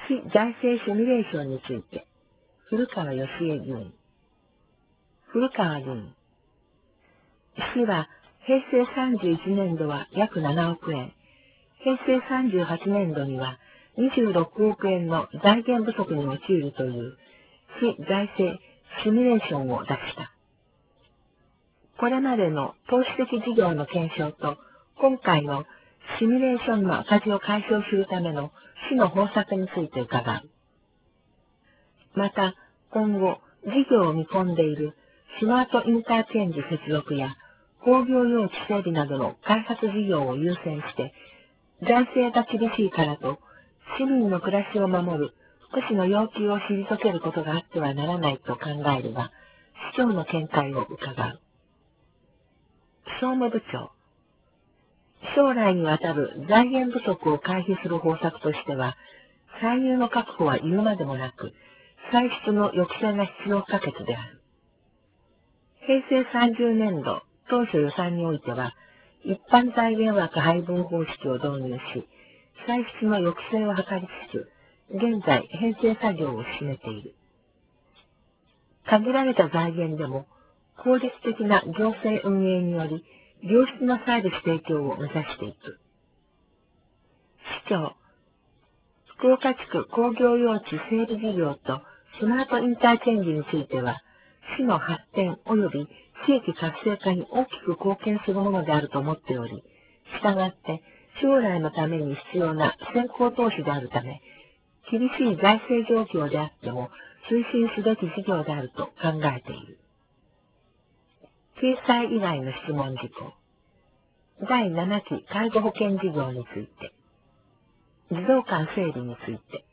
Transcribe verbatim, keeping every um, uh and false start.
市財政シミュレーションについて、古川義恵議員。古川議員。市は、平成さんじゅういちねんどは約ななおくえん、平成さんじゅうはちねんどにはにじゅうろくおくえんの財源不足に陥るという、市財政シミュレーションを出した。これまでの投資的事業の検証と、今回のシミュレーションの赤字を解消するための市の方策について伺う。また、今後、事業を見込んでいるスマートインターチェンジ接続や工業用地整備などの開発事業を優先して、財政が厳しいからと、市民の暮らしを守る福祉の要求を退けることがあってはならないと考えるが、市長の見解を伺う。総務部長。将来にわたる財源不足を回避する方策としては、歳入の確保は言うまでもなく、歳出の抑制が必要不可欠である。平成さんじゅうねんど当初予算においては、一般財源枠配分方式を導入し、歳出の抑制を図りつつ、現在編成作業を進めている。限られた財源でも、効率的な行政運営により、良質なサービス提供を目指していく。市長、福岡地区工業用地整備事業とスマートインターチェンジについては、市の発展及び地域活性化に大きく貢献するものであると思っており、したがって将来のために必要な先行投資であるため、厳しい財政状況であっても推進すべき事業であると考えている。経済以外の質問事項。だいななき介護保険事業について。児童館整備について。